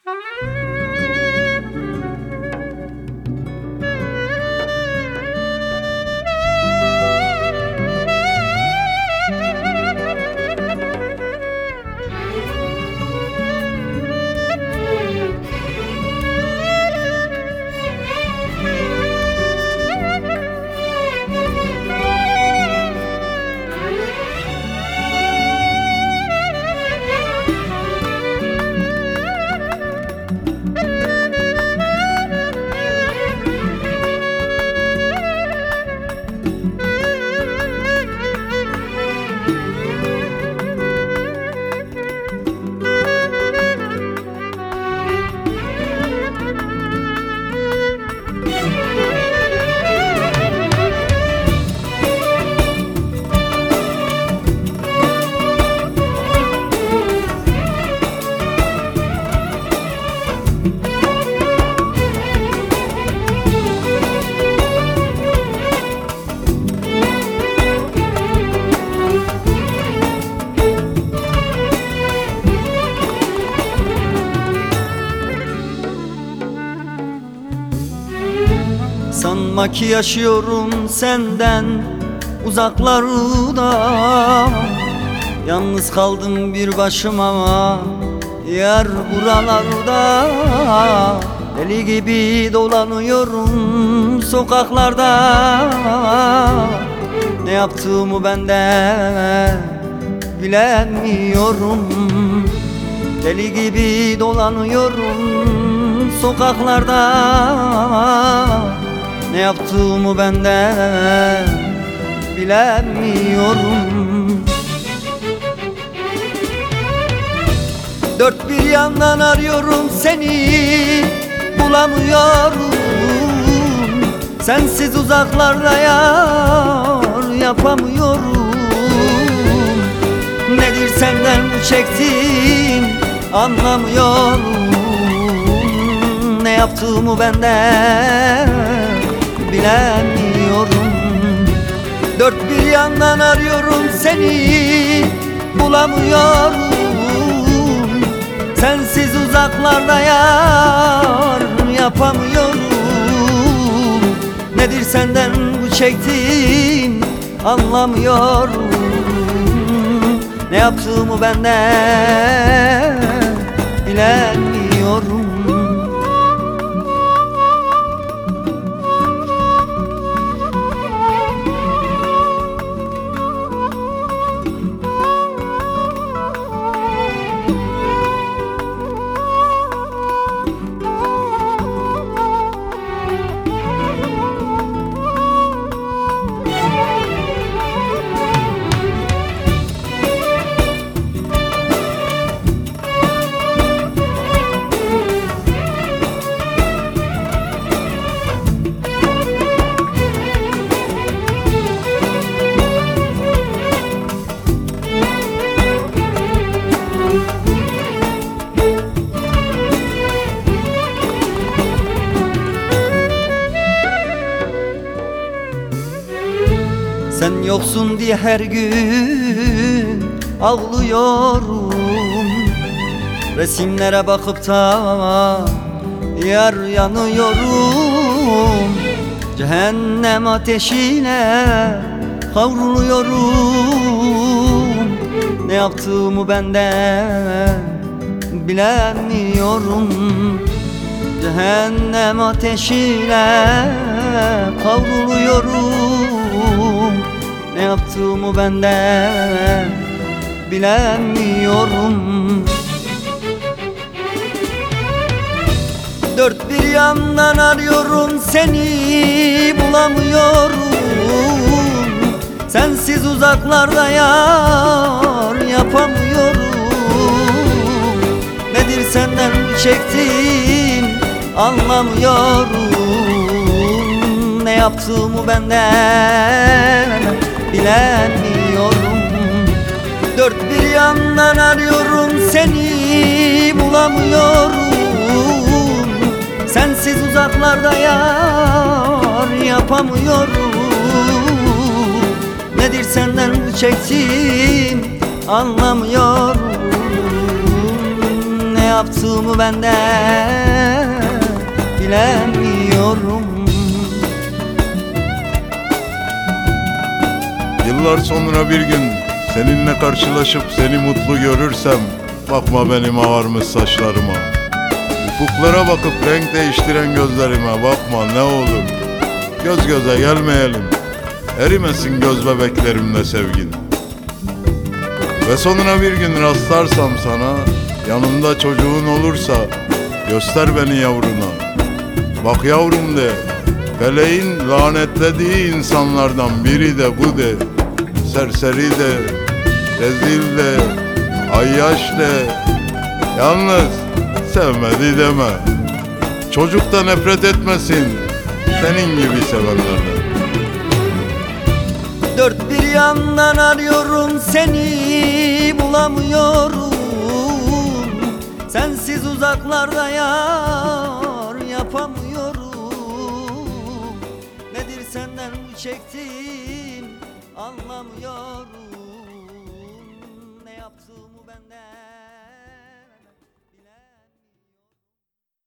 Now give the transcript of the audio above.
Sanma ki yaşıyorum senden uzaklarda, yalnız kaldım bir başıma yar buralarda. Deli gibi dolanıyorum sokaklarda, ne yaptığımı ben de bilemiyorum. Deli gibi dolanıyorum sokaklarda, ne yaptığımı ben de bilemiyorum. Dört bir yandan arıyorum seni, bulamıyorum. Sensiz uzaklarda yar yapamıyorum. Nedir senden çektiğim anlamıyorum. Ne yaptığımı ben de bilemiyorum. Dört bir yandan arıyorum seni, bulamıyorum. Sensiz uzaklarda yar yapamıyorum. Nedir senden bu çektiğim anlamıyorum. Ne yaptığımı ben de bilemiyorum. Sen yoksun diye her gün ağlıyorum. Resimlere bakıp da yar yanıyorum. Cehennem ateşine kavruluyorum. Ne yaptığımı ben de bilemiyorum. Cehennem ateşine kavruluyorum. Ne yaptığımı ben de bilemiyorum. Dört bir yandan arıyorum seni, bulamıyorum. Sensiz uzaklarda yar yapamıyorum. Nedir senden çektiğim anlamıyorum. Ne yaptığımı ben de bilemiyorum. Dört bir yandan arıyorum seni, bulamıyorum. Sensiz uzaklarda yar yapamıyorum. Nedir senden çektiğim anlamıyorum. Ne yaptığımı ben de bilemiyorum. Yıllar sonra bir gün seninle karşılaşıp seni mutlu görürsem, bakma benim ağarmış saçlarıma, ufuklara bakıp renk değiştiren gözlerime bakma ne olur. Göz göze gelmeyelim, erimesin göz bebeklerimle sevgin. Ve sonuna bir gün rastlarsam sana, yanında çocuğun olursa, göster beni yavruna. Bak yavrum de, feleğin lanetlediği insanlardan biri de bu de. Serseri de, rezil de, ayyaş de, yalnız sevmedi deme. Çocuk da nefret etmesin senin gibi sevenlerden. Dört bir yandan arıyorum seni bulamıyorum. Sensiz uzaklarda yar yapamıyorum. Nedir senden bu çektiğim anlamıyorum. Ne yaptığımı benden